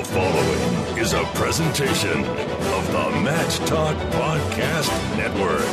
The following is a presentation of the Match Talk Podcast Network.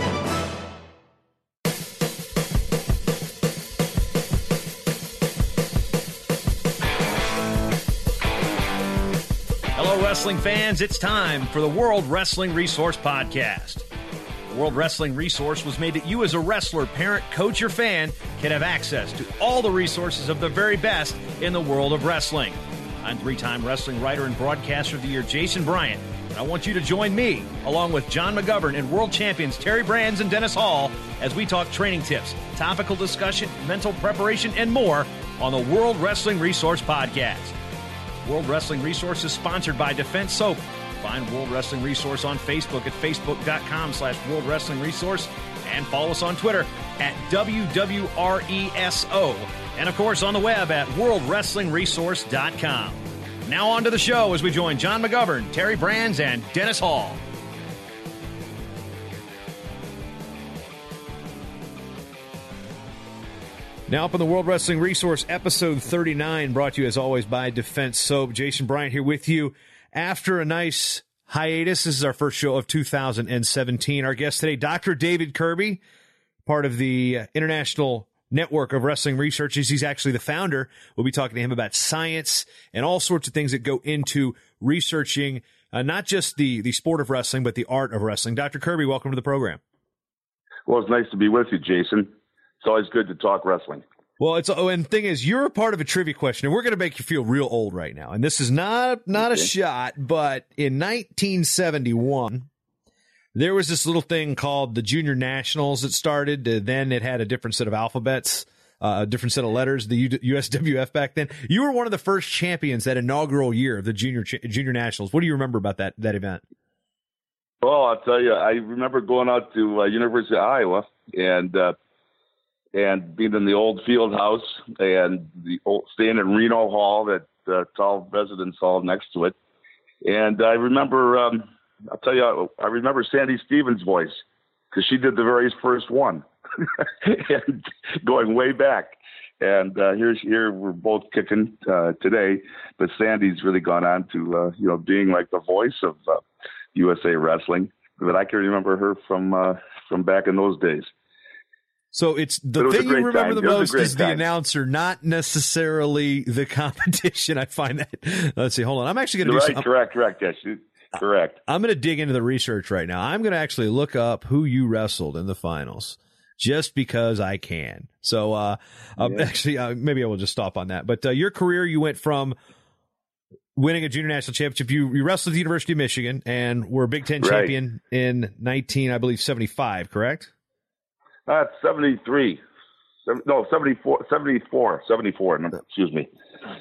Hello, wrestling fans. It's time for the World Wrestling Resource Podcast. The World Wrestling Resource was made that you as a wrestler, parent, coach, or fan can have access to all the resources of the very best in the world of wrestling. I'm three-time wrestling writer and broadcaster of the year, Jason Bryant, and I want you to join me, along with John McGovern and world champions Terry Brands and Dennis Hall, as we talk training tips, topical discussion, mental preparation, and more on the World Wrestling Resource Podcast. World Wrestling Resource is sponsored by Defense Soap. Find World Wrestling Resource on Facebook at facebook.com/World Wrestling Resource and follow us on Twitter at WWRESO. And, of course, on the web at worldwrestlingresource.com. Now on to the show as we join John McGovern, Terry Brands, and Dennis Hall. Now up on the World Wrestling Resource, episode 39, brought to you as always by Defense Soap. Jason Bryant here with you after a nice hiatus. This is our first show of 2017. Our guest today, Dr. David Kirby, part of the International Network of Wrestling Researchers. He's actually the founder. We'll be talking to him about science and all sorts of things that go into researching not just the sport of wrestling, but the art of wrestling. Dr. Kirby, welcome to the program. Well, it's nice to be with you, Jason. It's always good to talk wrestling. Well, and the thing is, you're a part of a trivia question, and we're going to make you feel real old right now. And this is not a shot, but in 1971, there was this little thing called the Junior Nationals that started. Then it had a different set of alphabets, a different set of letters, the USWF back then. You were one of the first champions that inaugural year of the Junior Nationals. What do you remember about that event? Well, I'll tell you, I remember going out to University of Iowa and being in the old field house and staying in Reno Hall, that tall residence hall next to it. And I remember, I'll tell you, I remember Sandy Stevens' voice because she did the very first one, and going way back. And here we're both kicking today, but Sandy's really gone on to being like the voice of USA Wrestling. But I can remember her from back in those days. So it's the thing you remember the most is the announcer, not necessarily the competition. I find that. Let's see. Hold on. I'm actually going to do something. Correct. Yes, correct. I'm going to dig into the research right now. I'm going to actually look up who you wrestled in the finals just because I can. So actually, maybe I will just stop on that. But your career, you went from winning a junior national championship. You wrestled at the University of Michigan and were a Big Ten champion in 1975, correct? 73. No, 74. Excuse me.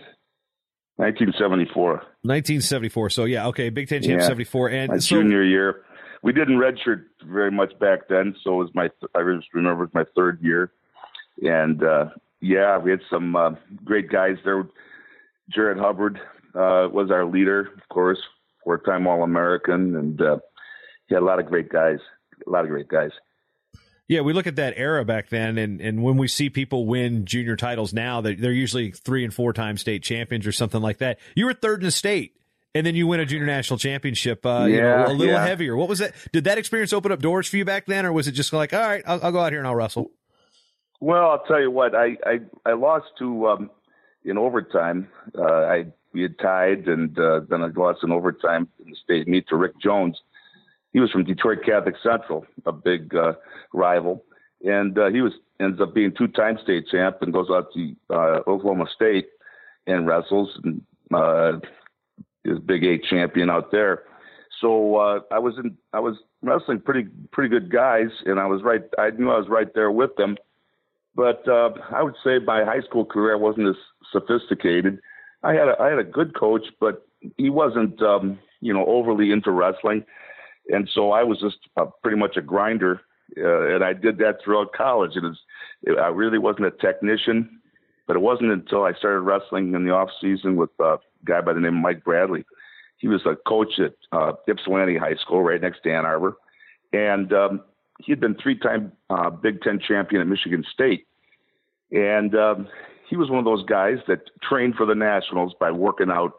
1974. 1974. So, yeah, okay, Big Ten champion 74. And my junior year. We didn't redshirt very much back then, so it was I just remember it was my third year. And, we had some great guys there. Jared Hubbard was our leader, of course, four-time All-American, and he had a lot of great guys. Yeah, we look at that era back then, and when we see people win junior titles now, they're usually 3 and 4 time state champions or something like that. You were third in the state, and then you win a junior national championship, a little heavier. What was that? Did that experience open up doors for you back then, or was it just like, all right, I'll go out here and I'll wrestle? Well, I'll tell you what, I lost to in overtime. We had tied, and then I lost in overtime in the state meet to Rick Jones. He was from Detroit Catholic Central, a big rival, and he ends up being 2-time state champ and goes out to Oklahoma State and wrestles and is Big 8 champion out there. So I was wrestling pretty good guys, and I knew I was right there with them. But I would say my high school career wasn't as sophisticated. I had a good coach, but he wasn't overly into wrestling. And so I was just pretty much a grinder, and I did that throughout college. I really wasn't a technician, but it wasn't until I started wrestling in the off season with a guy by the name of Mike Bradley. He was a coach at Ypsilanti High School right next to Ann Arbor, and he had been 3-time Big Ten champion at Michigan State. And he was one of those guys that trained for the Nationals by working out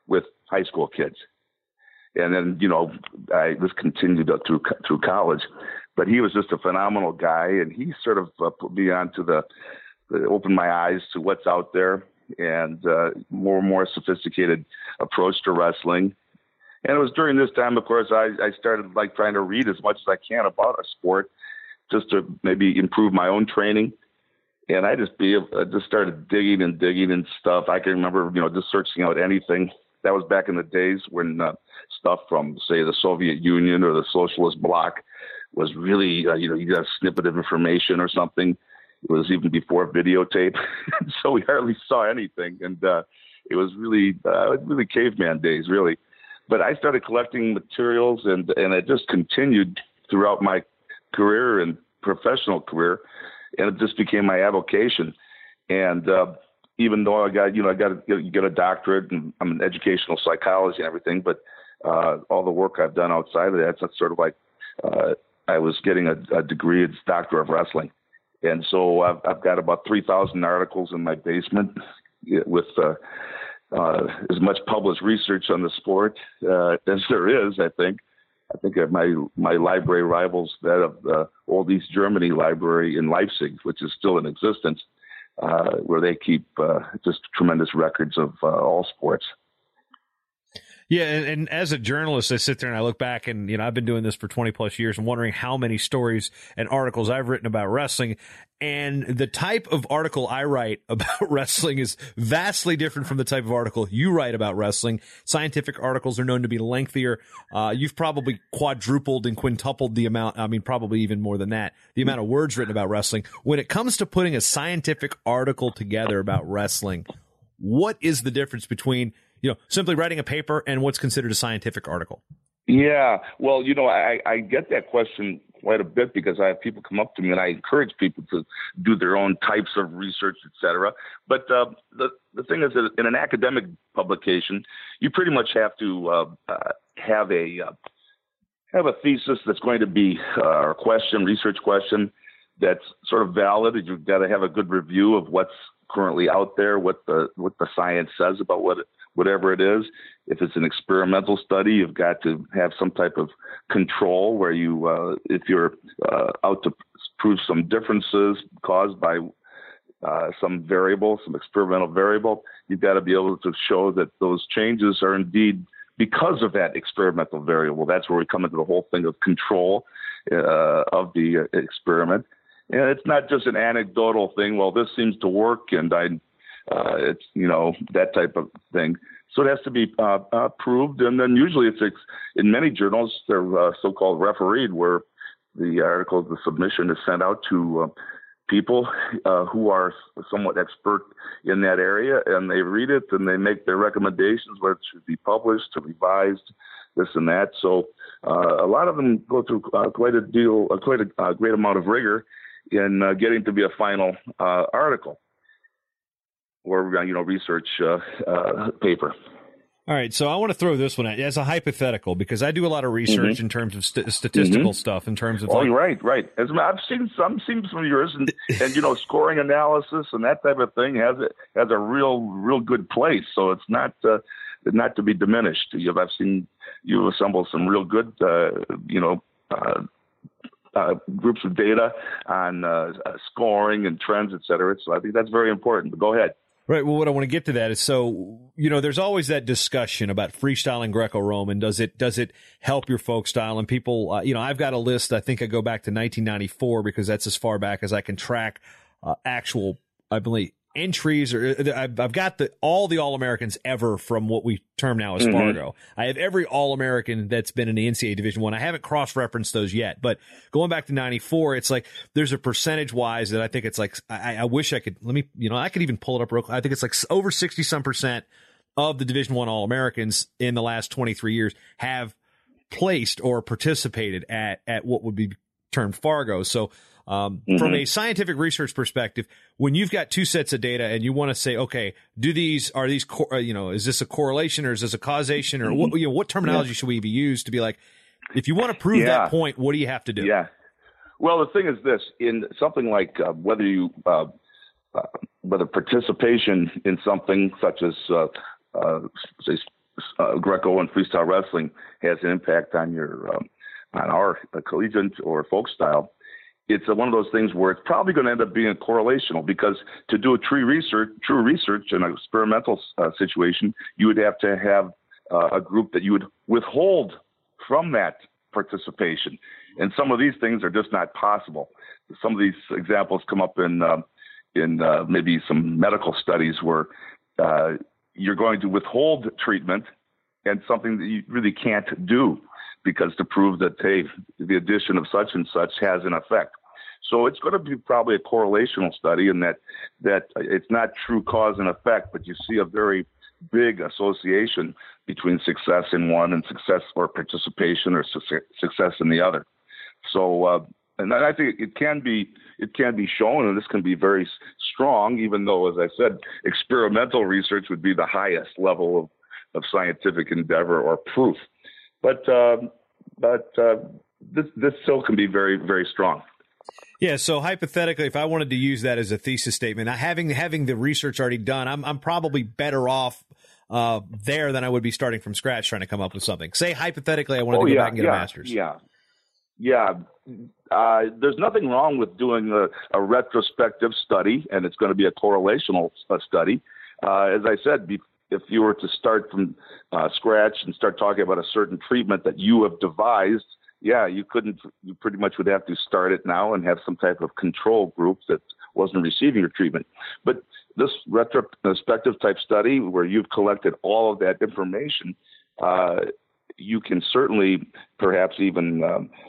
with high school kids. And then, this continued up through college. But he was just a phenomenal guy, and he sort of put me onto opened my eyes to what's out there, and more and more sophisticated approach to wrestling. And it was during this time, of course, I started trying to read as much as I can about a sport, just to maybe improve my own training. And I just started digging and stuff. I can remember, just searching out anything. That was back in the days when stuff from, say, the Soviet Union or the socialist bloc was really, you got a snippet of information or something. It was even before videotape. So we hardly saw anything. And it was really caveman days, really. But I started collecting materials, and it just continued throughout my career and professional career. And it just became my avocation. And even though I got a doctorate, and I'm in educational psychology and everything, but all the work I've done outside of that, it's sort of like I was getting a degree as Doctor of Wrestling. And so I've got about 3,000 articles in my basement with as much published research on the sport as there is, I think. I think my library rivals that of the old East Germany library in Leipzig, which is still in existence, where they keep just tremendous records of all sports. Yeah, and as a journalist, I sit there and I look back, and I've been doing this for 20 plus years, and wondering how many stories and articles I've written about wrestling. And the type of article I write about wrestling is vastly different from the type of article you write about wrestling. Scientific articles are known to be lengthier. You've probably quadrupled and quintupled the amount, probably even more than that, the amount of words written about wrestling. When it comes to putting a scientific article together about wrestling, what is the difference between simply writing a paper and what's considered a scientific article? Yeah, well, I get that question quite a bit, because I have people come up to me, and I encourage people to do their own types of research, et cetera. But the thing is that in an academic publication, you pretty much have to have a thesis that's going to be a research question that's sort of valid. You've got to have a good review of what's currently out there, what the science says about whatever it is. If it's an experimental study, you've got to have some type of control where you, if you're out to prove some differences caused by some experimental variable, you've got to be able to show that those changes are indeed because of that experimental variable. That's where we come into the whole thing of control of the experiment. And it's not just an anecdotal thing. Well, this seems to work, and it's that type of thing. So it has to be proved, and then usually it's in many journals they're so-called refereed, where the submission is sent out to people who are somewhat expert in that area, and they read it and they make their recommendations whether it should be published or revised, this and that. So a lot of them go through quite a great amount of rigor in getting to be a final article or research paper. All right, so I want to throw this one at you as a hypothetical, because I do a lot of research in terms of statistical stuff, in terms of right. I've seen some of yours, and scoring analysis and that type of thing has a real good place. So it's not to be diminished. I've seen you assemble some real good groups of data on scoring and trends, et cetera. So I think that's very important. But go ahead. Right. Well, what I want to get to that is, so, there's always that discussion about freestyling Greco-Roman. Does it help your folk style? And people, I've got a list. I think I go back to 1994 because that's as far back as I can track actual, I believe, entries, or I've got all the All-Americans ever from what we term now as Fargo. I have every All-American that's been in the NCAA Division I. I haven't cross-referenced those yet, but going back to 94, it's like there's a percentage-wise that I think it's like, I wish I could, I could even pull it up real quick. I think it's like over 60% of the Division I All-Americans in the last 23 years have placed or participated at what would be termed Fargo. So from a scientific research perspective, when you've got two sets of data and you want to say, okay, is this a correlation or is this a causation, or what terminology should we use to be like, if you want to prove that point, what do you have to do? Yeah. Well, the thing is this, in something like whether participation in something such as say Greco and freestyle wrestling has an impact on your on our collegiate or folk style. It's one of those things where it's probably going to end up being correlational, because to do a true research in an experimental situation, you would have to have a group that you would withhold from that participation. And some of these things are just not possible. Some of these examples come up in maybe some medical studies where you're going to withhold treatment, and something that you really can't do, because to prove that, hey, the addition of such and such has an effect. So it's going to be probably a correlational study, in that it's not true cause and effect, but you see a very big association between success in one and success or participation or success in the other. So, and I think it can be shown, and this can be very strong, even though, as I said, experimental research would be the highest level of scientific endeavor or proof. But this still can be very, very strong. Yeah. So hypothetically, if I wanted to use that as a thesis statement, having the research already done, I'm probably better off there than I would be starting from scratch trying to come up with something. Say hypothetically, I wanted to go back and get a master's. Yeah. There's nothing wrong with doing a retrospective study, and it's going to be a correlational study. As I said, if you were to start from scratch and start talking about a certain treatment that you have devised, you pretty much would have to start it now and have some type of control group that wasn't receiving your treatment. But this retrospective type study, where you've collected all of that information, you can certainly perhaps even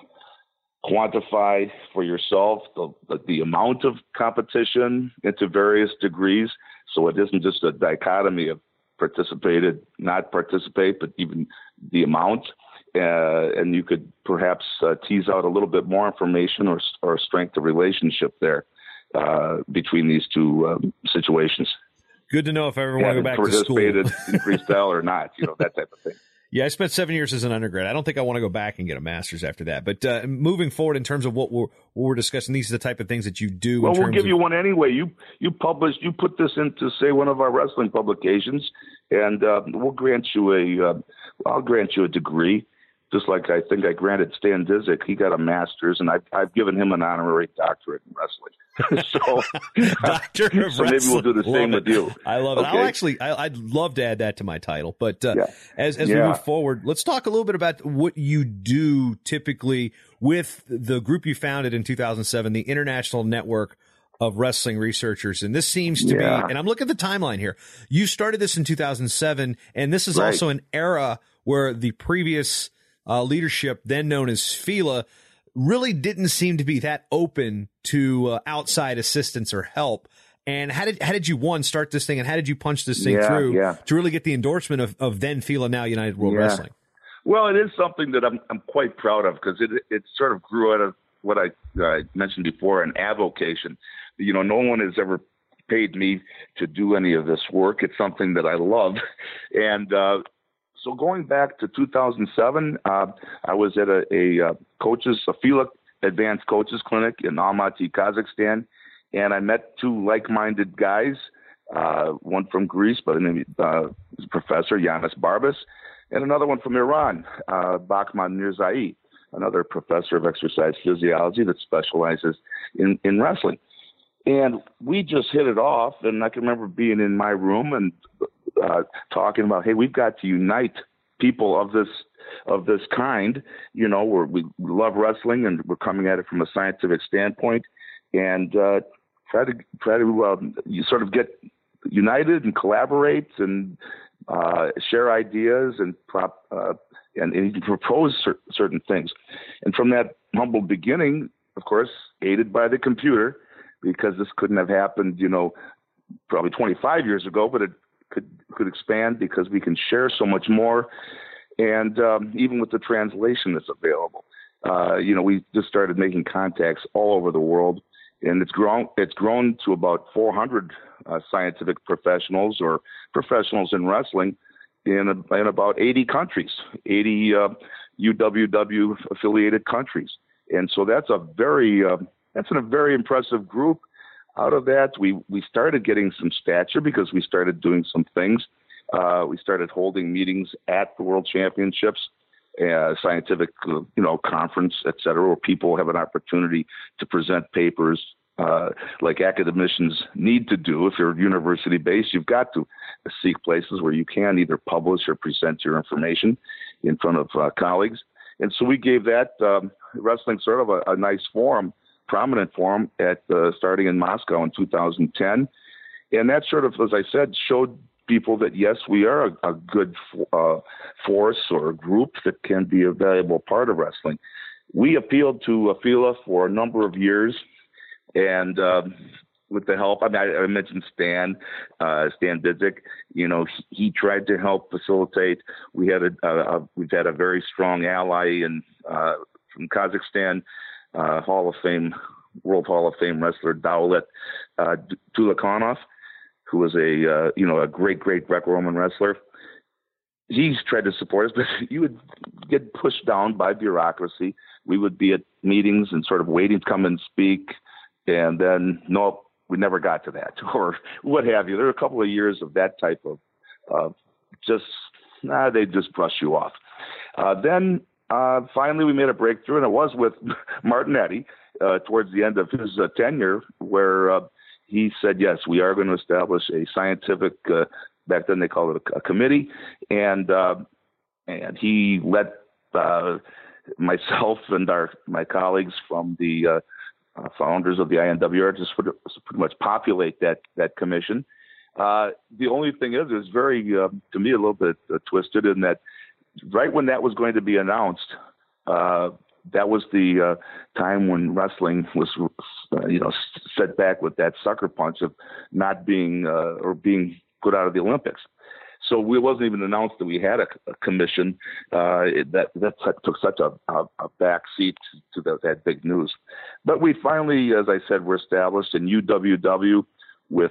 quantify for yourself the amount of competition into various degrees. So it isn't just a dichotomy of participated, not participate, but even the amount. And you could perhaps tease out a little bit more information or strength of relationship there between these two situations. Good to know if I ever want to go back to school. Participated in freestyle or not, that type of thing. Yeah, I spent 7 years as an undergrad. I don't think I want to go back and get a master's after that. But moving forward in terms of what we're discussing, these are the type of things that you do. Well, we'll give you one anyway. You put this into, say, one of our wrestling publications, and I'll grant you a degree. Just like I think I granted Stan Disick, he got a master's, and I've given him an honorary doctorate in wrestling. Doctor of wrestling. Maybe we'll do the same with you. I love it. Okay. I'd love to add that to my title. But as we move forward, let's talk a little bit about what you do typically with the group you founded in 2007, the International Network of Wrestling Researchers. And this seems to be, and I'm looking at the timeline here. You started this in 2007, and this is also an era where the previous leadership, then known as FILA, really didn't seem to be that open to outside assistance or help. And how did you start this thing, and how did you punch this thing through to really get the endorsement of then FILA, now United World Wrestling? Well, it is something that I'm quite proud of, because it sort of grew out of what I mentioned before, an avocation. No one has ever paid me to do any of this work. It's something that I love, and so going back to 2007, I was at a FILA Advanced Coaches Clinic in Almaty, Kazakhstan, and I met two like-minded guys, one from Greece by the name of Professor Yanis Barbas, and another one from Iran, Bakhman Mirzai, another professor of exercise physiology that specializes in wrestling. And we just hit it off, and I can remember being in my room and talking about, hey, we've got to unite people of this kind, where we love wrestling and we're coming at it from a scientific standpoint, and try to you sort of get united and collaborate and share ideas and even propose certain things. And from that humble beginning, of course, aided by the computer, because this couldn't have happened, probably 25 years ago, but it could expand because we can share so much more. And even with the translation that's available, we just started making contacts all over the world, and it's grown to about 400 scientific professionals or professionals in wrestling in about 80 countries, 80 UWW affiliated countries. And so that's a very impressive group. Out of that, we started getting some stature because we started doing some things. we started holding meetings at the World Championships, scientific, conference, et cetera, where people have an opportunity to present papers like academicians need to do. If you're university-based, you've got to seek places where you can either publish or present your information in front of colleagues. And so we gave that wrestling sort of a nice forum, prominent forum at starting in Moscow in 2010. And that sort of, as I said, showed people that, yes, we are a good force or a group that can be a valuable part of wrestling. We appealed to FILA for a number of years, and with the help, I mentioned Stan Bidzik. He tried to help facilitate. We've had a very strong ally from Kazakhstan, World Hall of Fame wrestler Daulet Tulakhanov, who was a great Greco-Roman wrestler. He's tried to support us, but you would get pushed down by bureaucracy. We would be at meetings and sort of waiting to come and speak, and then nope, we never got to that, or what have you. There were a couple of years of that type of they just brush you off. Then finally we made a breakthrough, and it was with Martinetti towards the end of his tenure, where he said, yes, we are going to establish a scientific, back then they called it a committee, and he let myself and my colleagues from the founders of the INWR just pretty much populate that commission. The only thing is, it was very, to me, a little bit twisted in that right when that was going to be announced, that was the time when wrestling was, set back with that sucker punch of not being or being put out of the Olympics. So it wasn't even announced that we had a commission. That took such a back seat to that big news. But we finally, as I said, were established in UWW with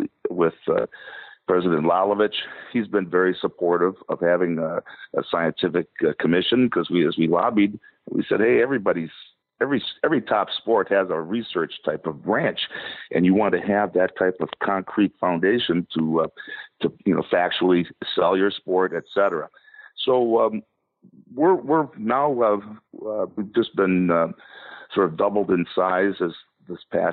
President Lalovich. He's been very supportive of having a scientific commission, because as we lobbied, we said, hey, every top sport has a research type of branch, and you want to have that type of concrete foundation to factually sell your sport, et cetera. So we're now we've just been sort of doubled in size as this past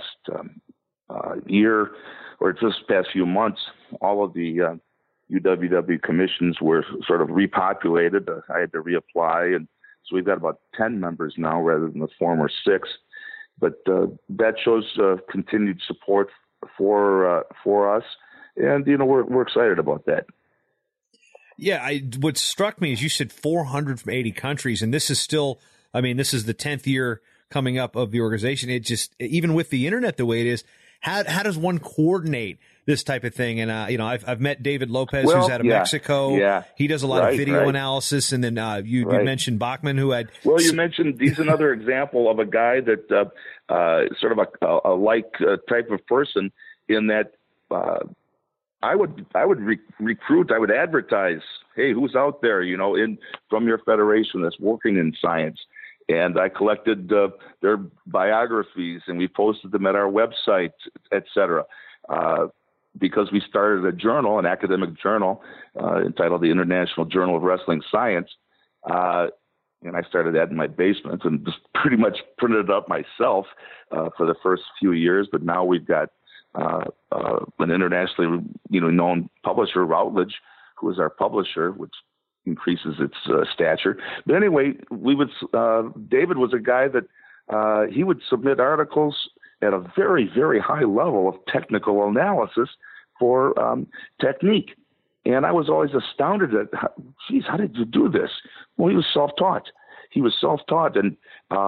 year, or just past few months. All of the UWW commissions were sort of repopulated. I had to reapply, and so we've got about 10 members now rather than the former 6. But that shows continued support for us, and we're excited about that. Yeah, what struck me is you said 400 from 80 countries, and this is still, this is the 10th year coming up of the organization. It just, even with the internet the way it is, how does one coordinate this type of thing? And I've met David Lopez, who's out of Mexico. Yeah. He does a lot of video analysis, and then you mentioned Bachman, who had. Well, you mentioned he's another example of a guy that sort of a like type of person, in that I would recruit, I would advertise, hey, who's out there, from your federation that's working in science. And I collected their biographies, and we posted them at our website, et cetera, because we started a journal, an academic journal entitled the International Journal of Wrestling Science. And I started that in my basement and just pretty much printed it up myself for the first few years. But now we've got an internationally known publisher, Routledge, who is our publisher, which increases its stature. But anyway, David was a guy that he would submit articles at a very, very high level of technical analysis for technique. And I was always astounded at, how did you do this? Well, he was self-taught. And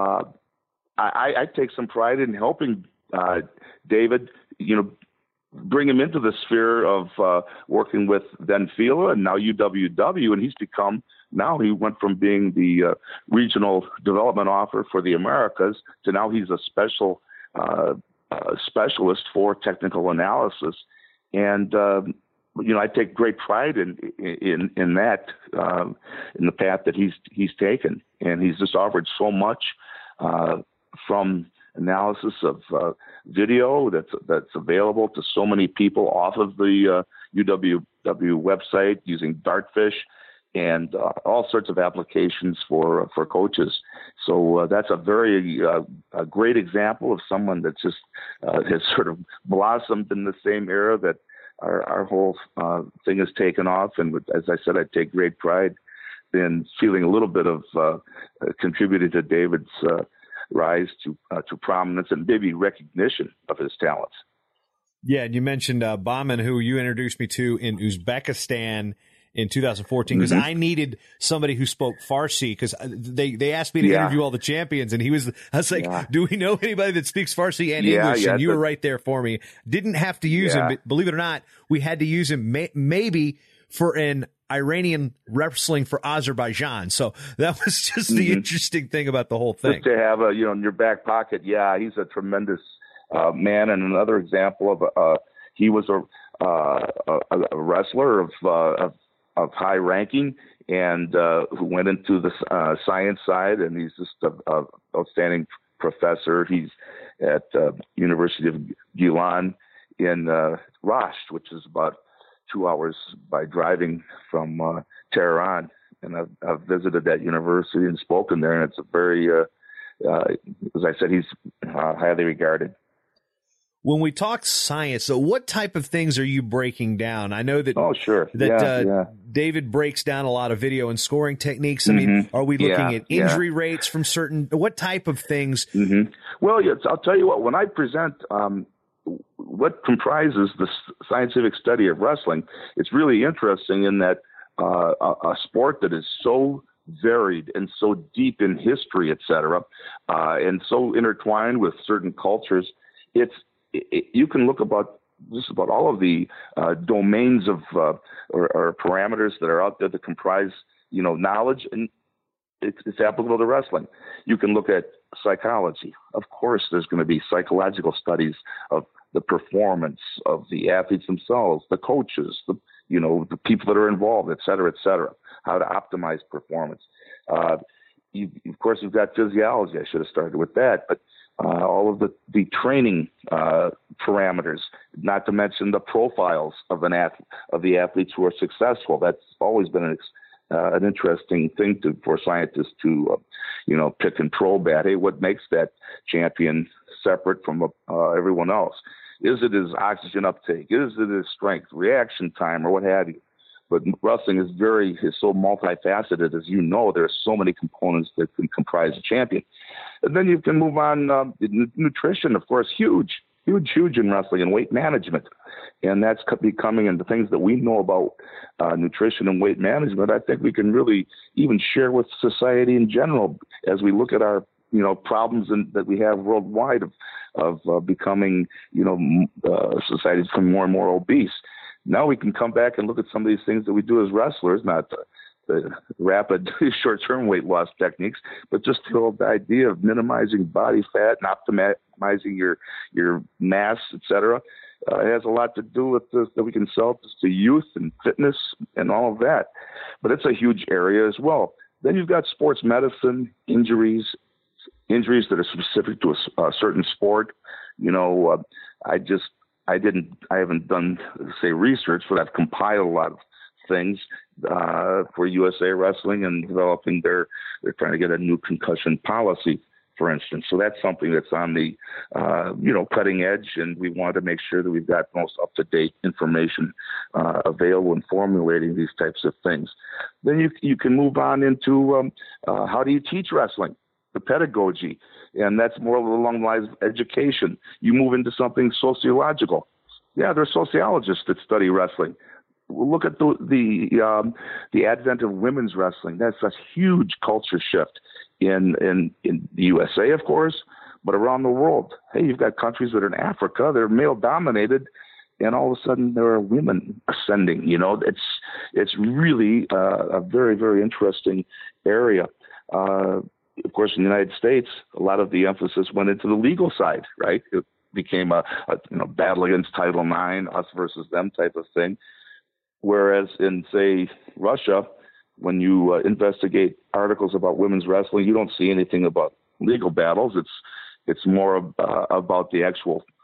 I take some pride in helping David, bring him into the sphere of working with then FILA and now UWW, and he went from being the regional development officer for the Americas to now he's a specialist for technical analysis. And I take great pride in that, in the path that he's taken, and he's just offered so much from analysis of video that's available to so many people off of the UWW ISW website using Dartfish, and all sorts of applications for coaches. So that's a very a great example of someone that just has sort of blossomed in the same era that our whole thing has taken off. And as I said, I take great pride in feeling a little bit of contributed to David's rise to prominence and maybe recognition of his talents. Yeah, and you mentioned Bahman, who you introduced me to in Uzbekistan in 2014, because I needed somebody who spoke Farsi, because they asked me to interview all the champions, and I was like, do we know anybody that speaks Farsi and English? And you were right there for me. Didn't have to use him, but believe it or not, we had to use him maybe for an Iranian wrestling for Azerbaijan. So that was just the interesting thing about the whole thing. Just to have in your back pocket. Yeah, he's a tremendous man, and another example of he was a wrestler of high ranking, and who went into the science side, and he's just an outstanding professor. He's at University of Gilan in Rasht, which is about 2 hours by driving from Tehran. And I've visited that university and spoken there, and it's a very, as I said, he's highly regarded. When we talk science, so what type of things are you breaking down? I know that David breaks down a lot of video and scoring techniques. I mean, are we looking at injury rates from certain? What type of things? Well, I'll tell you what. When I present what comprises the scientific study of wrestling, it's really interesting in that a sport that is so varied and so deep in history, et cetera, and so intertwined with certain cultures, you can look about just about all of the domains of or parameters that are out there that comprise knowledge, and it's applicable to wrestling. You can look at psychology. Of course, there's going to be psychological studies of the performance of the athletes themselves, the coaches, the people that are involved, et cetera, how to optimize performance. Of course, you've got physiology. I should have started with that, but all of the training parameters, not to mention the profiles of the athletes who are successful. That's always been an interesting thing for scientists to pick and probe at. Hey, what makes that champion separate from everyone else? Is it his oxygen uptake? Is it his strength, reaction time, or what have you? But wrestling is so multifaceted, as you know. There are so many components that can comprise a champion. And then you can move on. Nutrition, of course, huge in wrestling, and weight management. And that's becoming, and the things that we know about nutrition and weight management, I think we can really even share with society in general as we look at our problems that we have worldwide of becoming, society's becoming more and more obese. Now we can come back and look at some of these things that we do as wrestlers, not the rapid short-term weight loss techniques, but just the whole idea of minimizing body fat and optimizing your mass, et cetera. It has a lot to do with that we can sell to youth and fitness and all of that. But it's a huge area as well. Then you've got sports medicine, injuries that are specific to a certain sport. I haven't done, say, research, but I've compiled a lot of things for USA Wrestling and developing they're trying to get a new concussion policy, for instance. So that's something that's on the, cutting edge, and we want to make sure that we've got most up-to-date information available in formulating these types of things. Then you can move on into how do you teach wrestling? The pedagogy, and that's more along the lines of education. You move into something sociological. Yeah, there are sociologists that study wrestling. Look at the advent of women's wrestling. That's a huge culture shift in the USA, of course, but around the world. Hey, you've got countries that are in Africa, they're male dominated, and all of a sudden there are women ascending. It's really a very, very interesting area. Of course, in the United States, a lot of the emphasis went into the legal side, right? It became a battle against Title IX, us versus them type of thing. Whereas in, say, Russia, when you investigate articles about women's wrestling, you don't see anything about legal battles. It's more about the actual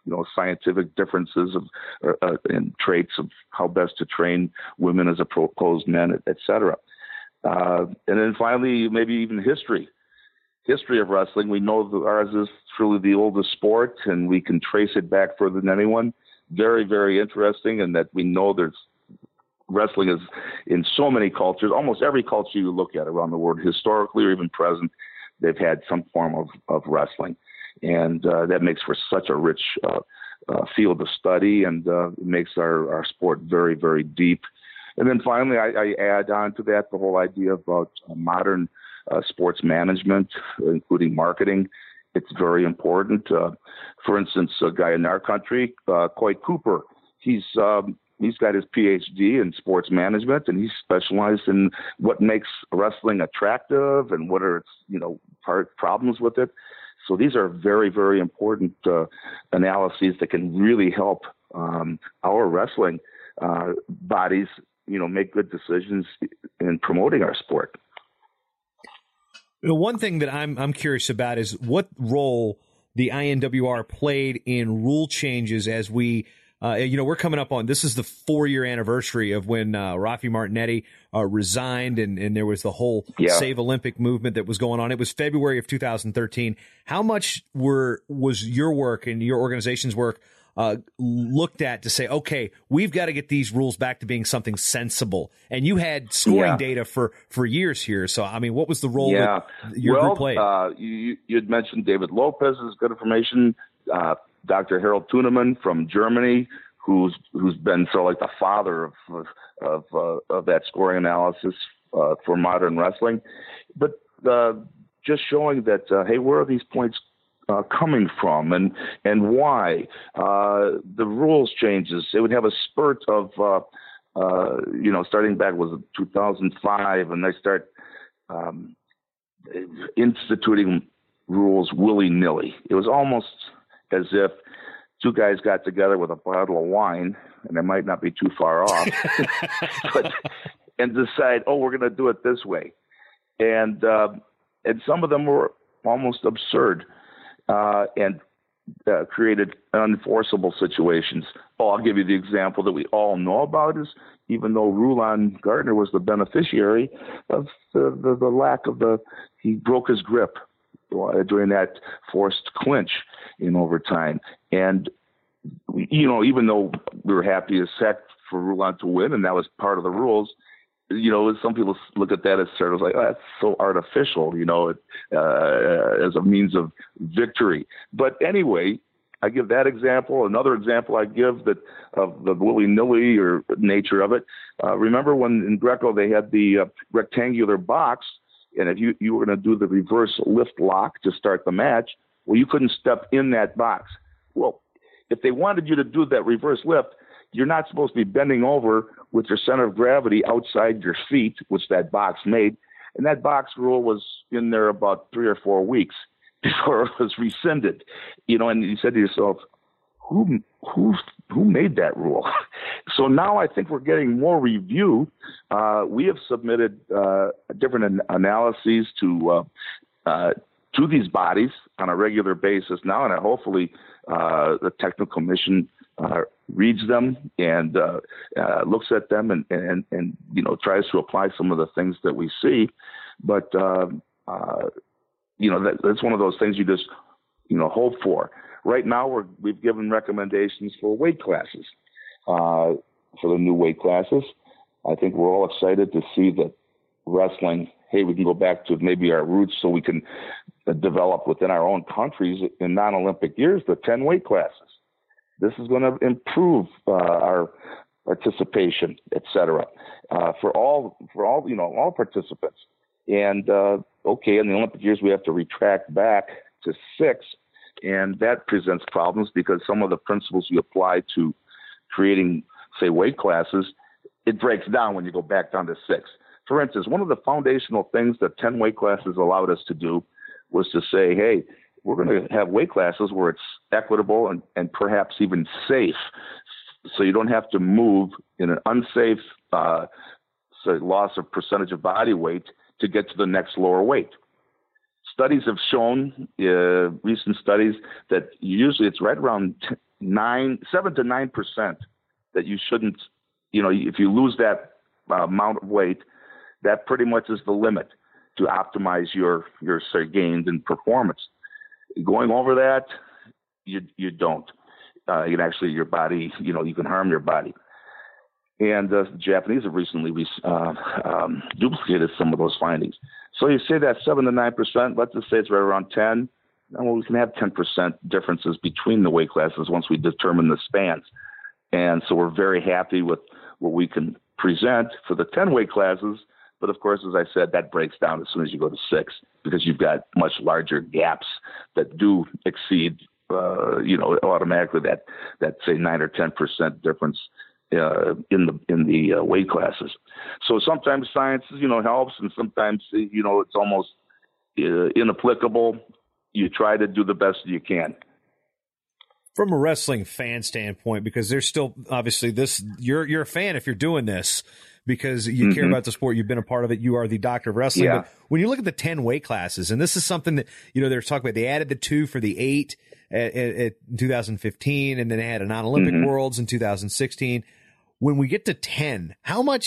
scientific differences and traits of how best to train women as opposed to men, et cetera. And then finally, maybe even history of wrestling. We know that ours is truly the oldest sport, and we can trace it back further than anyone. Very, very interesting, and that we know wrestling is in so many cultures, almost every culture you look at around the world, historically or even present, they've had some form of wrestling. And that makes for such a rich field of study, and it makes our sport very, very deep. And then finally, I add on to that the whole idea about modern sports management, including marketing. It's very important. For instance, a guy in our country, Coy Cooper, he's got his PhD in sports management, and he's specialized in what makes wrestling attractive and what are its problems with it. So these are very, very important analyses that can really help our wrestling bodies, make good decisions in promoting our sport. One thing that I'm curious about is what role the INWR played in rule changes as we, we're coming up on, this is the 4-year anniversary of when Rafi Martinetti resigned, and there was the whole Save Olympic movement that was going on. It was February of 2013. How much was your work and your organization's work looked at to say, okay, we've got to get these rules back to being something sensible? And you had scoring data for years here. So, I mean, what was the role that your group played? You had mentioned David Lopez is good information. Dr. Harold Tuneman from Germany, who's been sort of like the father of that scoring analysis for modern wrestling. But just showing that, hey, where are these points coming from and why? The rules changes. It would have a spurt of, starting back was 2005, and they start instituting rules willy-nilly. It was almost as if two guys got together with a bottle of wine, and they might not be too far off, and decide, we're going to do it this way. And some of them were almost absurd. And created unenforceable situations. I'll give you the example that we all know about is, even though Rulon Gardner was the beneficiary of the lack of he broke his grip during that forced clinch in overtime. And, even though we were happy as heck for Rulon to win, and that was part of the rules, some people look at that as sort of like, that's so artificial, as a means of victory. But anyway, I give that example. Another example I give of the willy-nilly or nature of it. Remember when in Greco they had the rectangular box, and if you were going to do the reverse lift lock to start the match, well, you couldn't step in that box. Well, if they wanted you to do that reverse lift, you're not supposed to be bending over with your center of gravity outside your feet, which that box made. And that box rule was in there about 3 or 4 weeks before it was rescinded. And you said to yourself, who made that rule? So now I think we're getting more review. We have submitted different analyses to these bodies on a regular basis now, and hopefully the technical commission reads them and looks at them and tries to apply some of the things that we see. But that's one of those things you just hope for. Right now we've given recommendations for weight classes, for the new weight classes. I think we're all excited to see that wrestling, hey, we can go back to maybe our roots so we can develop within our own countries in non-Olympic years the 10 weight classes. This is going to improve our participation, et cetera, for all participants. And in the Olympic years we have to retract back to 6, and that presents problems because some of the principles you apply to creating, say, weight classes, it breaks down when you go back down to 6. For instance, one of the foundational things that 10 weight classes allowed us to do was to say, hey, we're going to have weight classes where it's equitable and perhaps even safe. So you don't have to move in an unsafe loss of percentage of body weight to get to the next lower weight. Studies have shown, recent studies, that usually it's right around 7 to 9% that you shouldn't, if you lose that amount of weight, that pretty much is the limit to optimize your say, gains in performance. Going over that, you don't. You can actually, your body, you can harm your body. And the Japanese have recently duplicated some of those findings. So you say that 7 to 9%, let's just say it's right around 10. Well, we can have 10% differences between the weight classes once we determine the spans. And so we're very happy with what we can present for the 10 weight classes. But of course, as I said, that breaks down as soon as you go to 6 because you've got much larger gaps that do exceed, automatically that say 9 or 10% difference in the weight classes. So sometimes science, helps, and sometimes, it's almost inapplicable. You try to do the best you can. From a wrestling fan standpoint, because there's still obviously you're a fan if you're doing this because you care about the sport, you've been a part of it, you are the doctor of wrestling. Yeah. But when you look at the 10 weight classes, and this is something that, they're talking about, they added the 2 for the 8 at 2015, and then they had a non-Olympic Worlds in 2016. When we get to 10,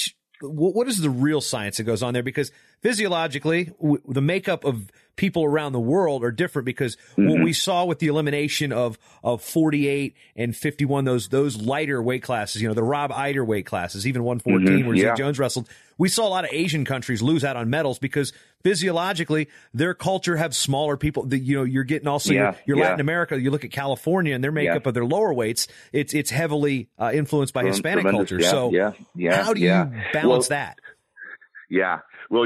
what is the real science that goes on there? Because physiologically, the makeup of people around the world are different because what we saw with the elimination of 48 and 51, those lighter weight classes, the Rob Eider weight classes, even 114 where Zeke Jones wrestled, we saw a lot of Asian countries lose out on medals because physiologically their culture have smaller people. You're getting also your Latin America. You look at California and their makeup of their lower weights. It's heavily influenced by Hispanic culture. How do you balance that? Yeah. Well,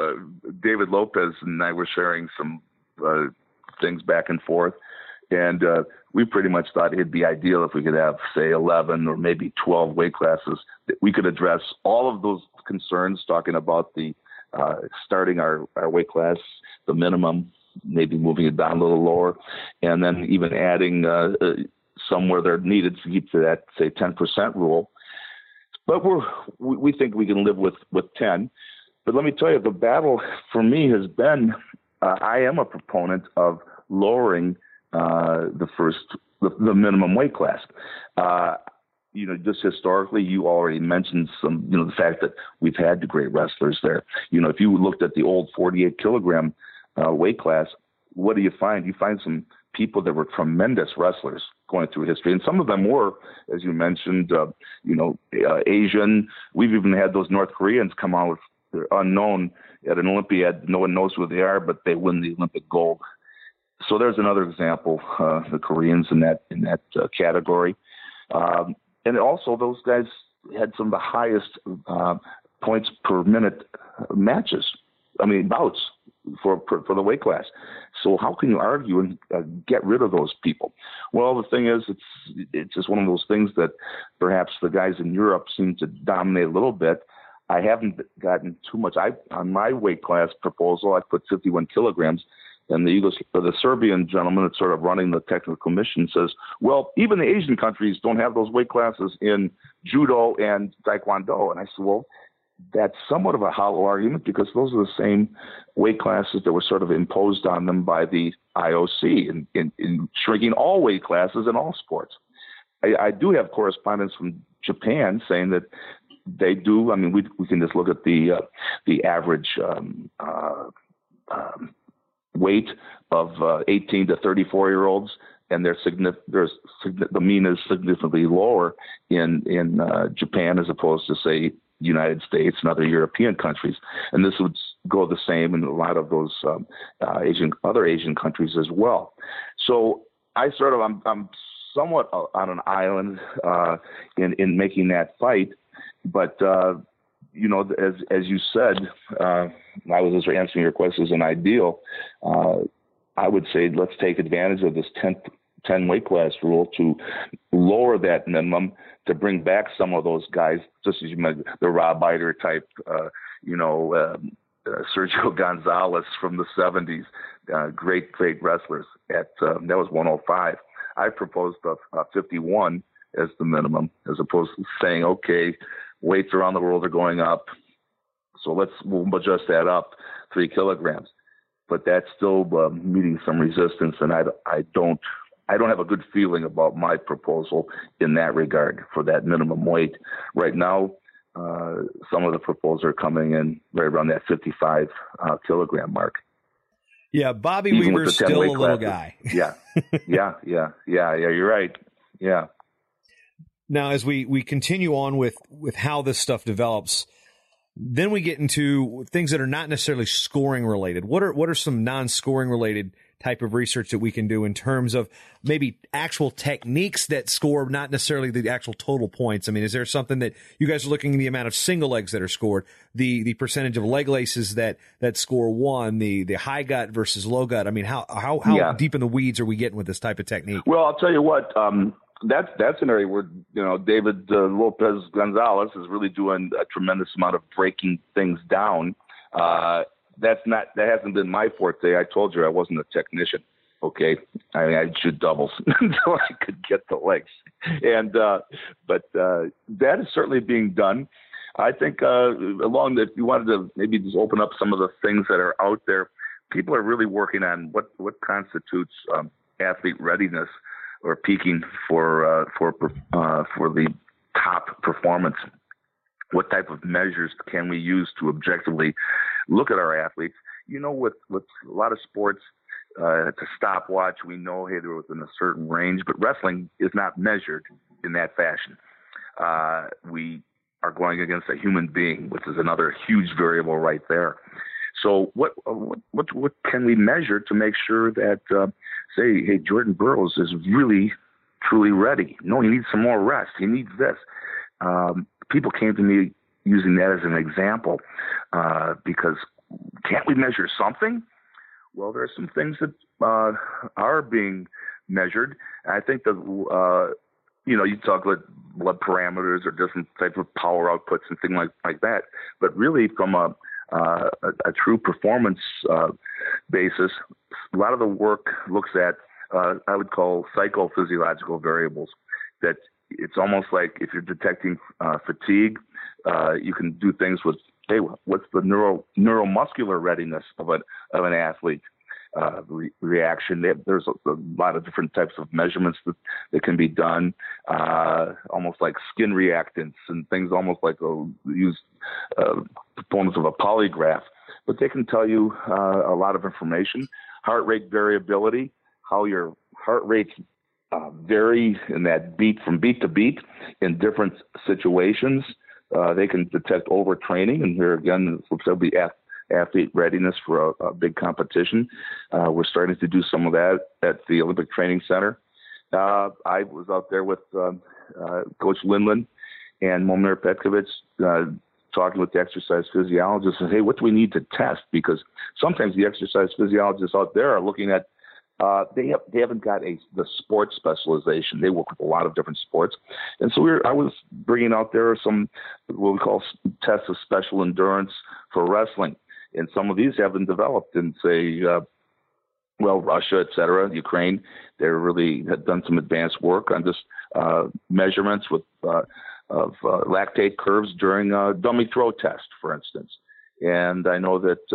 David Lopez and I were sharing some things back and forth, and we pretty much thought it'd be ideal if we could have, say, 11 or maybe 12 weight classes that we could address all of those concerns, talking about the starting our weight class, the minimum, maybe moving it down a little lower, and then even adding somewhere they're needed to keep to that, say, 10% rule. But we think we can live with 10. But let me tell you, the battle for me has been, I am a proponent of lowering the minimum weight class. Just historically, you already mentioned the fact that we've had the great wrestlers there. If you looked at the old 48 kilogram weight class, what do you find? You find some people that were tremendous wrestlers going through history. And some of them were, as you mentioned, Asian. We've even had those North Koreans come out with unknown at an Olympiad. No one knows who they are, but they win the Olympic gold. So there's another example, the Koreans in that category. And also those guys had some of the highest points per minute bouts for the weight class. So how can you argue and get rid of those people? Well, the thing is, it's just one of those things that perhaps the guys in Europe seem to dominate a little bit. I haven't gotten too much. On my weight class proposal, I put 51 kilograms. And the Serbian gentleman that's sort of running the technical commission says, well, even the Asian countries don't have those weight classes in judo and taekwondo. And I said, well, that's somewhat of a hollow argument because those are the same weight classes that were sort of imposed on them by the IOC in shrinking all weight classes in all sports. I do have correspondence from Japan saying that they do. I mean, we can just look at the average weight of 18 to 34-year-olds, and the mean is significantly lower in Japan as opposed to, say, the United States and other European countries. And this would go the same in a lot of those other Asian countries as well. So I'm somewhat on an island in making that fight, but as you said, I was just answering your question as an ideal. I would say let's take advantage of this 10 weight class rule to lower that minimum to bring back some of those guys, just as you mentioned, the Rob Eider type, Sergio Gonzalez from the 70s, great wrestlers. That was 105. I proposed a 51 as the minimum, as opposed to saying, okay, weights around the world are going up, so we'll adjust that up 3 kilograms. But that's still meeting some resistance, and I don't I don't have a good feeling about my proposal in that regard for that minimum weight. Right now, some of the proposals are coming in right around that 55 kilogram mark. Yeah, Bobby Weaver's still a little guy. Yeah. You're right. Yeah. Now, as we continue on with how this stuff develops, then we get into things that are not necessarily scoring related. What are some non-scoring related type of research that we can do in terms of maybe actual techniques that score, not necessarily the actual total points? I mean, is there something that you guys are looking at the amount of single legs that are scored, the percentage of leg laces that score one, the high gut versus low gut? I mean, how deep in the weeds are we getting with this type of technique? Well, I'll tell you what, that's an area where, David Lopez Gonzalez is really doing a tremendous amount of breaking things down. That hasn't been my forte. I told you I wasn't a technician. Okay. I mean, I'd shoot doubles until I could get the legs. But that is certainly being done. I think, if you wanted to maybe just open up some of the things that are out there, people are really working on what constitutes, athlete readiness or peaking for the top performance. What type of measures can we use to objectively look at our athletes? With a lot of sports, it's a stopwatch. We know, hey, they're within a certain range, but wrestling is not measured in that fashion. We are going against a human being, which is another huge variable right there. So what can we measure to make sure that, say, hey, Jordan Burroughs is really, truly ready? No, he needs some more rest. He needs this. People came to me using that as an example because can't we measure something? Well, there are some things that are being measured. I think that, you talk about blood parameters or different types of power outputs and things like that. But really from a true performance basis, a lot of the work looks at, I would call psychophysiological variables. That it's almost like if you're detecting fatigue, you can do things with, hey, what's the neuromuscular readiness of an athlete? Reaction. There's a lot of different types of measurements that can be done, almost like skin reactants and things, almost like use components of a polygraph. But they can tell you a lot of information. Heart rate variability, how your heart rates vary in that beat from beat to beat in different situations. They can detect overtraining, and here again, there'll be athlete readiness for a big competition. We're starting to do some of that at the Olympic Training Center. I was out there with Coach Lindland and Momir Petkovic talking with the exercise physiologists and, hey, what do we need to test? Because sometimes the exercise physiologists out there are looking at they haven't got the sports specialization. They work with a lot of different sports. And so I was bringing out there some what we call tests of special endurance for wrestling. And some of these have been developed in, say, Russia, et cetera, Ukraine. They really had done some advanced work on just measurements of lactate curves during a dummy throw test, for instance. And I know that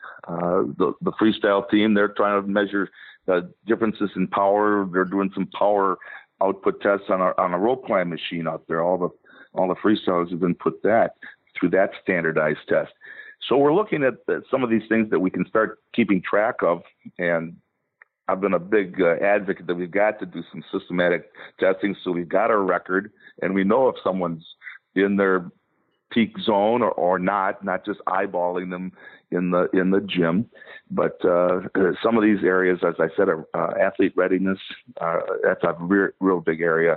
the freestyle team, they're trying to measure differences in power. They're doing some power output tests on a rope climb machine out there. All the freestylers have been put through that standardized test. So we're looking at some of these things that we can start keeping track of. And I've been a big advocate that we've got to do some systematic testing. So we've got our record and we know if someone's in their peak zone or not just eyeballing them in the gym. But some of these areas, as I said, are athlete readiness. That's a real big area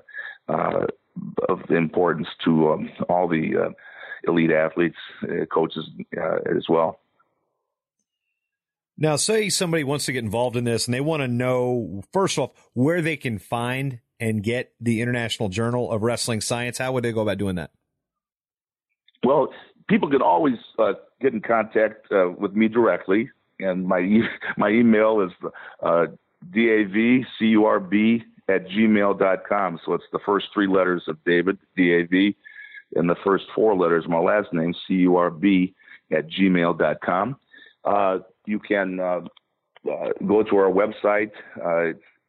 of importance to all the elite athletes, coaches as well. Now, say somebody wants to get involved in this and they want to know, first off, where they can find and get the International Journal of Wrestling Science. How would they go about doing that? Well, people can always get in contact with me directly, and my email is davcurb@gmail.com. So it's the first three letters of David, DAV, and the first four letters of my last name, curb@gmail.com. You can go to our website.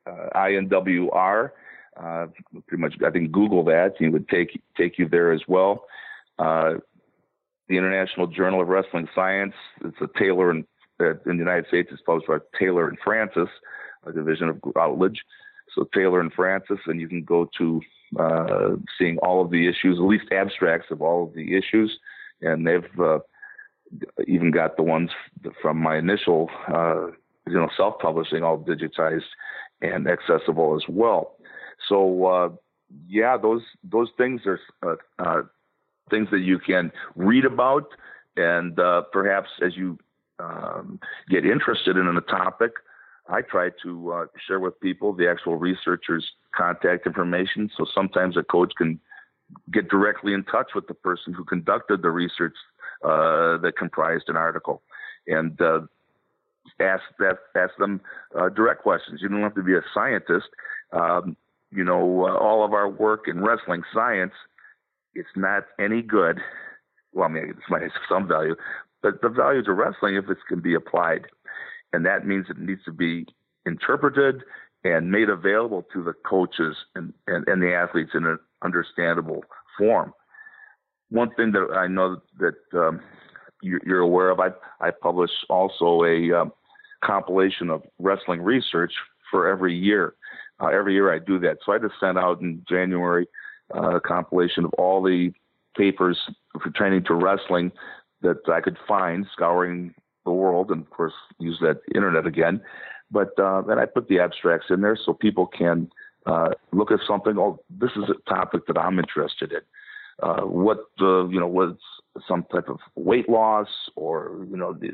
INWR. Pretty much, I think Google that. It would take you there as well. The International Journal of Wrestling Science. It's a Taylor in the United States. It's published by Taylor and Francis, a division of Routledge. So Taylor and Francis, and you can go to seeing all of the issues, at least abstracts of all of the issues, and they've even got the ones from my initial, self-publishing, all digitized and accessible as well. So, those things are things that you can read about, and perhaps as you get interested in a topic, I try to share with people the actual researcher's contact information. So sometimes a coach can get directly in touch with the person who conducted the research that comprised an article, and ask them direct questions. You don't have to be a scientist. All of our work in wrestling science, it's not any good. Well, I mean, it might have some value, but the values of wrestling, if it can be applied, and that means it needs to be interpreted and made available to the coaches and the athletes in an understandable form. One thing that I know that you're aware of, I publish also a compilation of wrestling research for every year. Every year I do that. So I just sent out in January a compilation of all the papers pertaining to wrestling that I could find, scouring the world, and of course use that internet again. But then I put the abstracts in there so people can look at something. Oh, this is a topic that I'm interested in. What's some type of weight loss, or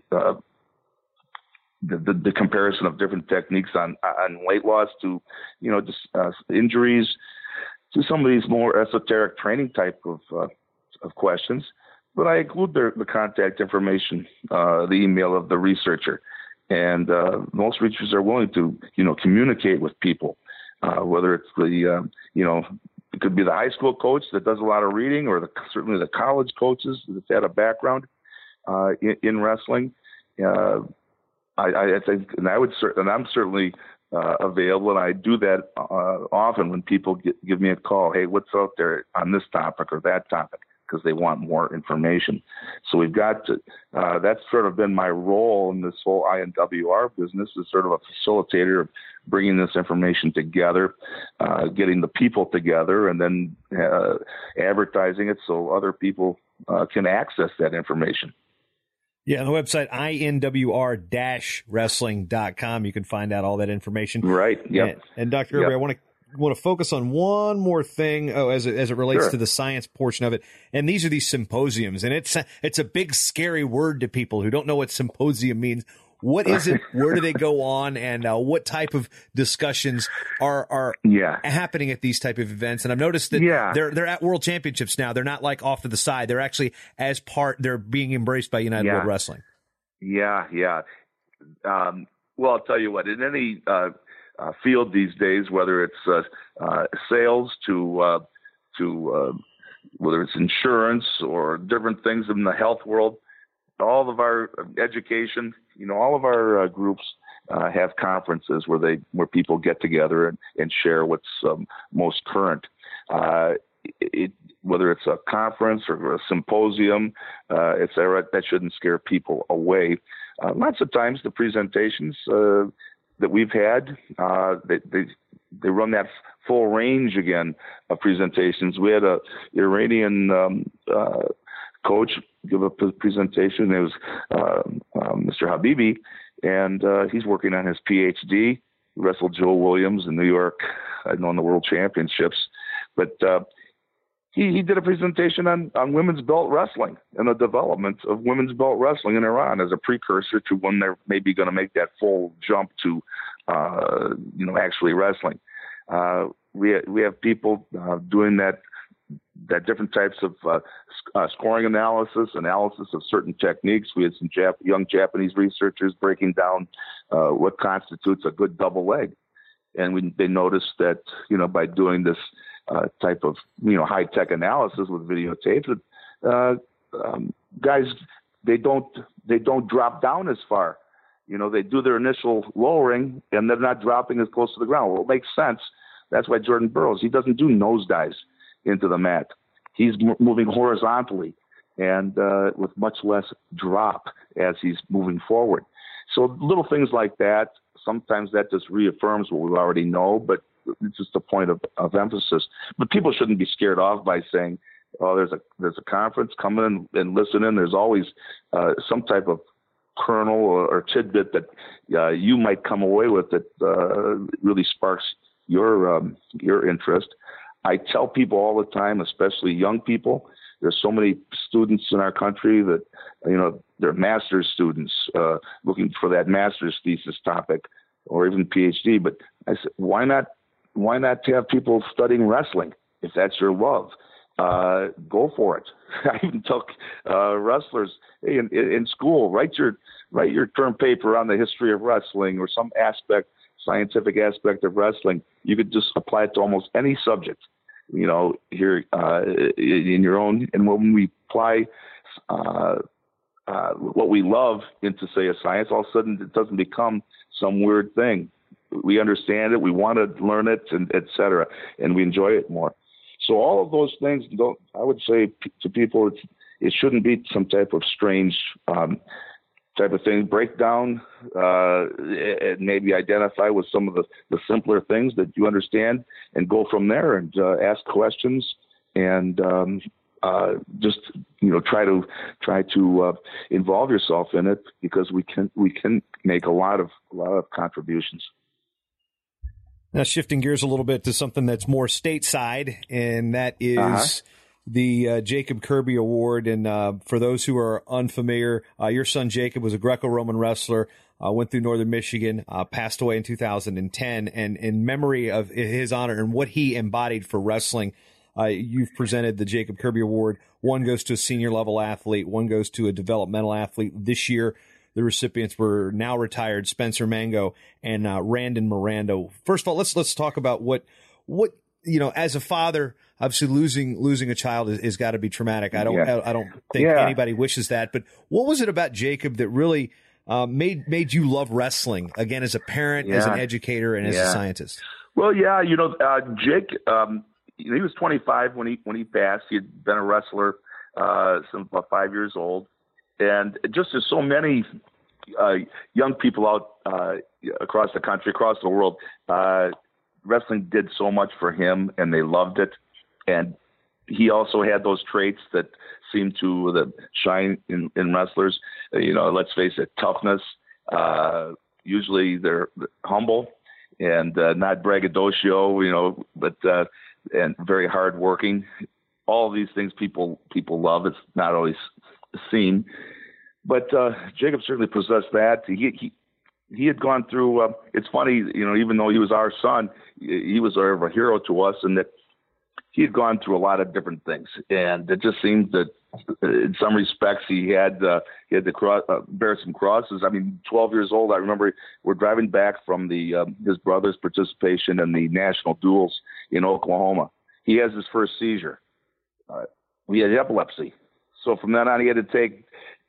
the comparison of different techniques on weight loss to injuries, to some of these more esoteric training type of questions. But I include the contact information, the email of the researcher, and most researchers are willing to communicate with people, whether it's it could be the high school coach that does a lot of reading, or certainly the college coaches that had a background in wrestling. I think, and I'm certainly available, and I do that often when people give me a call. Hey, what's out there on this topic or that topic? Because they want more information. So we've got to, that's sort of been my role in this whole INWR business, is sort of a facilitator of bringing this information together, getting the people together, and then advertising it so other people can access that information. Yeah, on the website, inwr-wrestling.com, you can find out all that information. Right, yep. And Dr. Irby, yep. I want to focus on one more thing as it relates to the science portion of it. And these are these symposiums. And it's a big, scary word to people who don't know what symposium means. What is it? Where do they go on? And what type of discussions are happening at these type of events? And I've noticed that they're at World Championships now. They're not like off to the side. They're actually they're being embraced by United World Wrestling. Yeah. Well, I'll tell you what, in any field these days, whether it's sales to whether it's insurance or different things in the health world, all of our education, all of our groups have conferences where people get together and share what's most current. Whether it's a conference or a symposium, that shouldn't scare people away. Lots of times the presentations that we've had, they run that full range again of presentations. We had a Iranian coach give a presentation. It was Mr. Habibi, and he's working on his PhD. He wrestled Joe Williams in New York, in the World Championships. But he did a presentation on women's belt wrestling and the development of women's belt wrestling in Iran as a precursor to when they're maybe going to make that full jump to, actually wrestling. We have people doing that different types of scoring analysis of certain techniques. We had some young Japanese researchers breaking down what constitutes a good double leg. And they noticed that, by doing this type of, high-tech analysis with videotapes, that guys, they don't drop down as far They do their initial lowering and they're not dropping as close to the ground. Well, it makes sense. That's why Jordan Burroughs, he doesn't do nosedives into the mat. He's moving horizontally and with much less drop as he's moving forward. So little things like that, sometimes that just reaffirms what we already know, but it's just a point of emphasis. But people shouldn't be scared off by saying, oh, there's a conference, come in and listen in. There's always some type of kernel or tidbit that you might come away with that really sparks your interest. I tell people all the time, especially young people, there's so many students in our country that, they're master's students looking for that master's thesis topic or even PhD. But I said, why not have people studying wrestling if that's your love? Go for it. I even tell wrestlers, hey, in school, write your term paper on the history of wrestling or some scientific aspect of wrestling. You could just apply it to almost any subject, here in your own. And when we apply what we love into, say, a science, all of a sudden it doesn't become some weird thing. We understand it, we want to learn it, and et cetera, and we enjoy it more. So all of those things, I would say to people, it shouldn't be some type of strange type of thing. Break down and maybe identify with some of the simpler things that you understand and go from there and ask questions and just try to involve yourself in it, because we can make a lot of contributions. Now, shifting gears a little bit to something that's more stateside, and that is the Jacob Kirby Award. And for those who are unfamiliar, your son Jacob was a Greco-Roman wrestler, went through Northern Michigan, passed away in 2010. And in memory of his honor and what he embodied for wrestling, you've presented the Jacob Kirby Award. One goes to a senior level athlete, one goes to a developmental athlete. This year, the recipients were now retired Spencer Mango and Randon Miranda. First of all, let's talk about what as a father, obviously losing a child is got to be traumatic. I don't think anybody wishes that. But what was it about Jacob that really made you love wrestling again, as a parent, as an educator, and as a scientist? Well, Jake, he was 25 when he passed. He had been a wrestler since about 5 years old. And just as so many young people out across the country, across the world, wrestling did so much for him, and they loved it. And he also had those traits that seem to shine in wrestlers. Let's face it, toughness. Usually they're humble and not braggadocio, but and very hardworking. All of these things people love. It's not always seen, but Jacob certainly possessed that. He had gone through. It's funny, even though he was our son, he was a hero to us, and that he had gone through a lot of different things. And it just seems that in some respects he had to bear some crosses. I mean, 12 years old, I remember we're driving back from his brother's participation in the national duels in Oklahoma. He has his first seizure. He had epilepsy. So from then on, he had to take,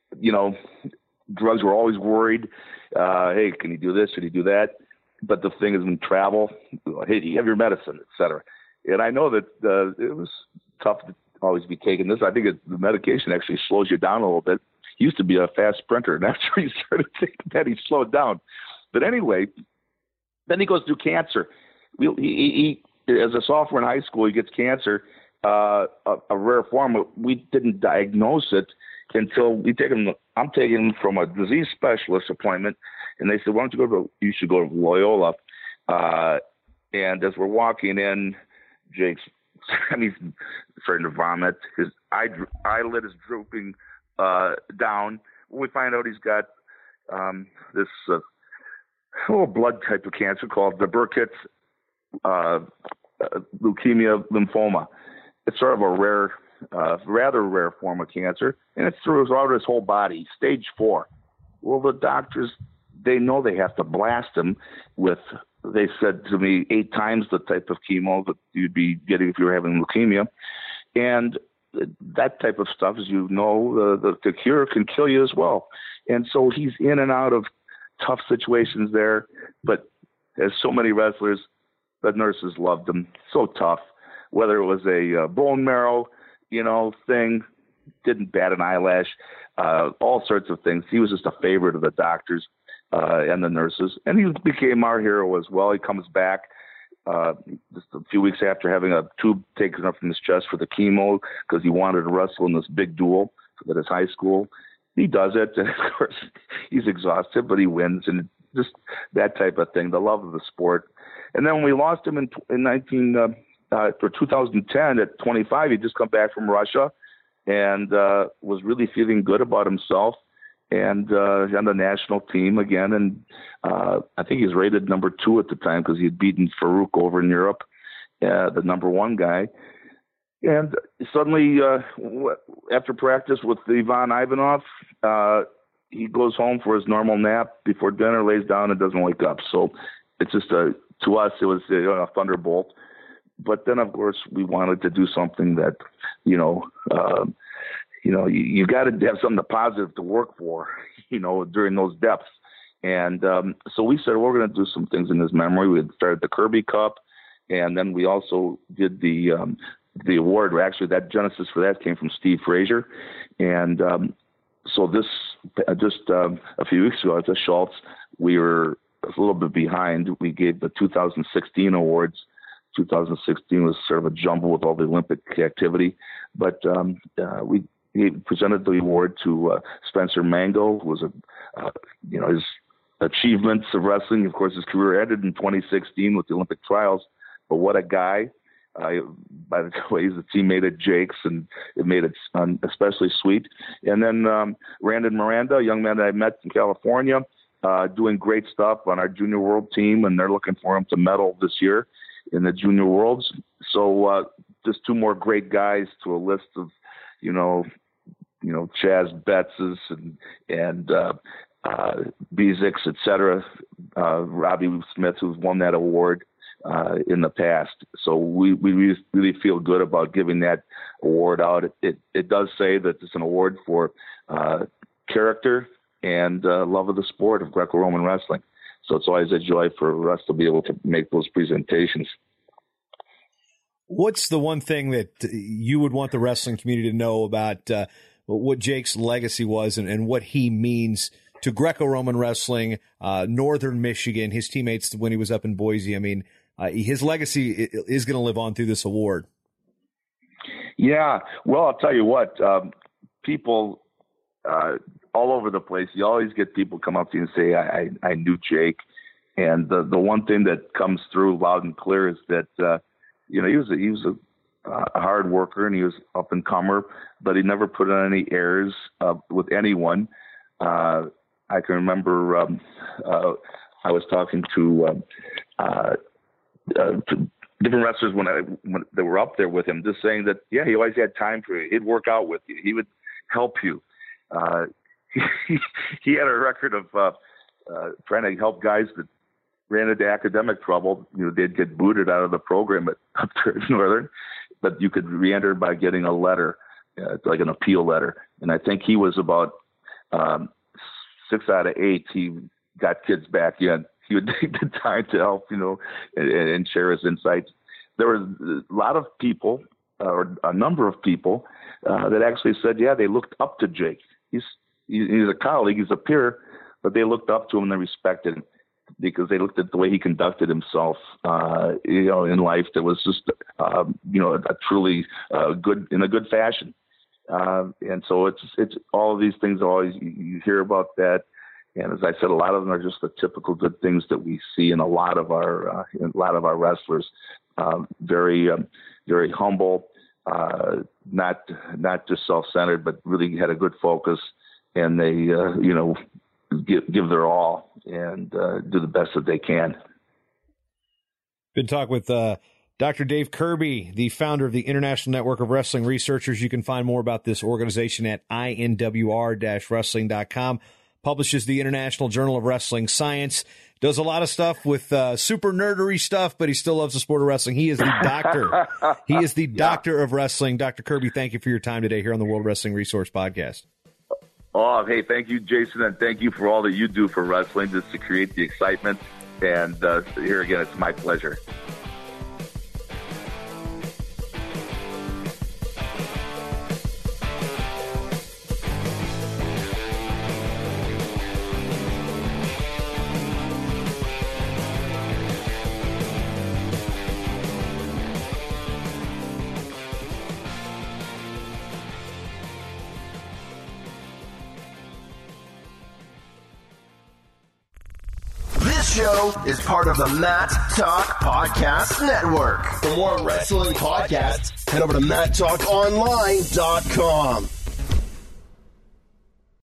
drugs. Were always worried. Hey, can you do this? Can you do that? But the thing is, in travel, hey, do you have your medicine, et cetera? And I know that it was tough to always be taking this. I think the medication actually slows you down a little bit. He used to be a fast sprinter, and after he started taking that, he slowed down. But anyway, then he goes through cancer. He as a sophomore in high school, he gets cancer. A rare form. We didn't diagnose it until I'm taking him from a disease specialist appointment, and they said, "Why don't you should go to Loyola?" And as we're walking in, Jake's he's starting to vomit. His eyelid is drooping down. We find out he's got this blood type of cancer called the Burkitt's leukemia lymphoma. It's sort of a rare, rather rare form of cancer, and it's throughout his whole body, stage 4. Well, the doctors, they know they have to blast him with, they said to me, 8 times the type of chemo that you'd be getting if you were having leukemia. And that type of stuff, as you know, the cure can kill you as well. And so he's in and out of tough situations there, but as so many wrestlers, the nurses loved him. So tough. Whether it was a bone marrow, thing, didn't bat an eyelash, all sorts of things. He was just a favorite of the doctors and the nurses, and he became our hero as well. He comes back just a few weeks after having a tube taken up from his chest for the chemo because he wanted to wrestle in this big duel at his high school. He does it, and of course he's exhausted, but he wins, and just that type of thing, the love of the sport. And then when we lost him in 2010 at 25, he'd just come back from Russia and was really feeling good about himself and on the national team again. And I think he's rated number 2 at the time because he had beaten Farouk over in Europe, the number 1 guy. And suddenly, after practice with Ivan Ivanov, he goes home for his normal nap before dinner, lays down, and doesn't wake up. So it's just to us, it was a thunderbolt. But then, of course, we wanted to do something that, you got to have something positive to work for, during those depths. And so we said, we're going to do some things in his memory. We had started the Kirby Cup, and then we also did the award. Actually, that genesis for that came from Steve Frazier. And so this, just a few weeks ago at the Schultz, we were a little bit behind. We gave the 2016 awards. 2016 was sort of a jumble with all the Olympic activity, but we presented the award to Spencer Mango, who was his achievements of wrestling. Of course, his career ended in 2016 with the Olympic trials, but what a guy. By the way, he's a teammate at Jake's, and it made it especially sweet. And then Randon Miranda, a young man that I met in California, doing great stuff on our junior world team, and they're looking for him to medal this year in the junior worlds. So just 2 more great guys to a list of, Chaz Betz's and Beziks, et cetera, Robbie Smith, who's won that award in the past. So we really feel good about giving that award out. It does say that it's an award for character and love of the sport of Greco-Roman wrestling. So it's always a joy for us to be able to make those presentations. What's the one thing that you would want the wrestling community to know about what Jake's legacy was and what he means to Greco-Roman wrestling, Northern Michigan, his teammates when he was up in Boise? I mean, his legacy is going to live on through this award. Yeah. Well, I'll tell you what, people all over the place, you always get people come up to you and say, I knew Jake. And the one thing that comes through loud and clear is that, he was a hard worker, and he was up and comer, but he never put on any airs with anyone. I can remember I was talking to different wrestlers when they were up there with him, just saying that, yeah, he always had time for you. He'd work out with you. He would help you. He had a record of trying to help guys that ran into academic trouble. They'd get booted out of the program up there at Northern, but you could re-enter by getting a letter, like an appeal letter. And I think he was about 6 out of 8. He got kids back in. He would take the time to help, and share his insights. There was a lot of people, or a number of people, that actually said, yeah, they looked up to Jake. He's a colleague, he's a peer, but they looked up to him and they respected him because they looked at the way he conducted himself, in life that was just, a truly good, in a good fashion. And so it's all of these things always, you hear about that. And as I said, a lot of them are just the typical good things that we see in a lot of our wrestlers. Very, very humble, not just self-centered, but really had a good focus, and they, give their all and do the best that they can. Been talking with Dr. Dave Kirby, the founder of the International Network of Wrestling Researchers. You can find more about this organization at inwr-wrestling.com. Publishes the International Journal of Wrestling Science. Does a lot of stuff with super nerdery stuff, but he still loves the sport of wrestling. He is the doctor. He is the doctor of wrestling. Dr. Kirby, thank you for your time today here on the World Wrestling Resource Podcast. Oh, hey, thank you, Jason, and thank you for all that you do for wrestling just to create the excitement. And here again, it's my pleasure. Show is part of the Matt Talk Podcast Network. For more wrestling podcasts, head over to MattTalkOnline.com.